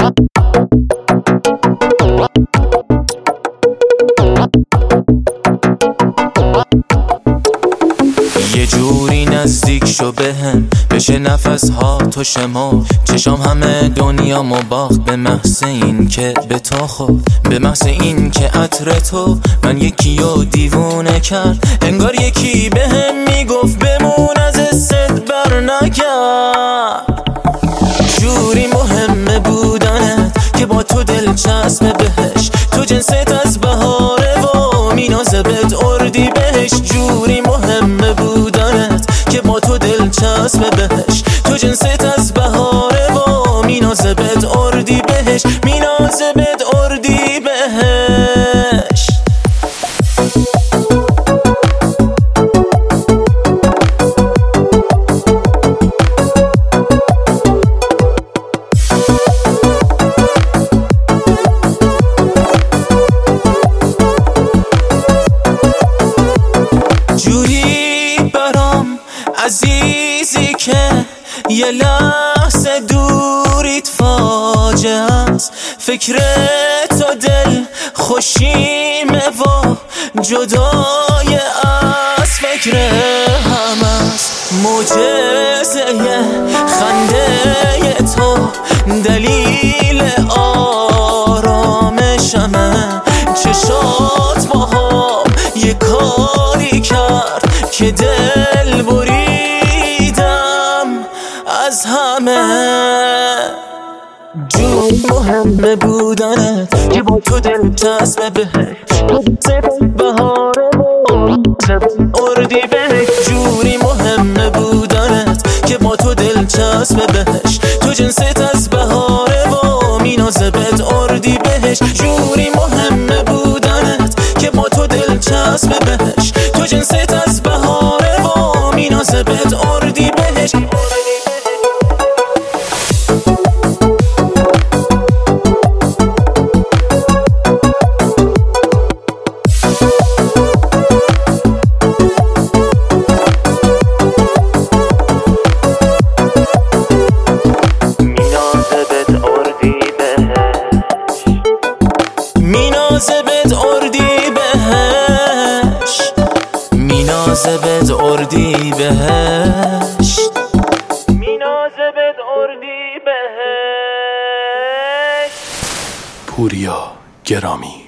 یه جوری نزدیک شو بهم، بشه نفس ها تو شما چشام همه دنیا مباخت، به محض این که به تو خود، به محض این که عطر تو من یکیو دیوونه کرد. انگار یکی بهم میگفت بمون از حست بر نگرد. جوری مهمه بودنت که با تو دلچسب بهش، تو جنست از بهاره و مینازبت اردی بهش. جوری مهمه بودنت که با تو دلچسب بهش، تو جنست از بهاره و مینازبت اردی بهش، مینازبت اردی بهش. جوری برام عزیزی که یه لحظه دوریت فاجعه است. فکر تو دل خوشیمه و جدای از فکر هم است. معجزه خنده تو دلیل آرامشمه. چشات با هم یه کاری کرد که دل بریدم از همه. جون مهمه بودنت که با تو دلچسب بهش، تو سفت بهاره اردی بهش. جوری مهمه بودنت که با تو دلچسب بهش، تو جنست از بهاره و مینازبت اردی بهش. جوری مهمه بودنت که با تو دلچسب بهش، تو جنست از بهاره و مینازبت اردی بهش. مینازبت اردی بهش، مینازبت اردی بهش، مینازبت اردی بهش. پوریا گرامی.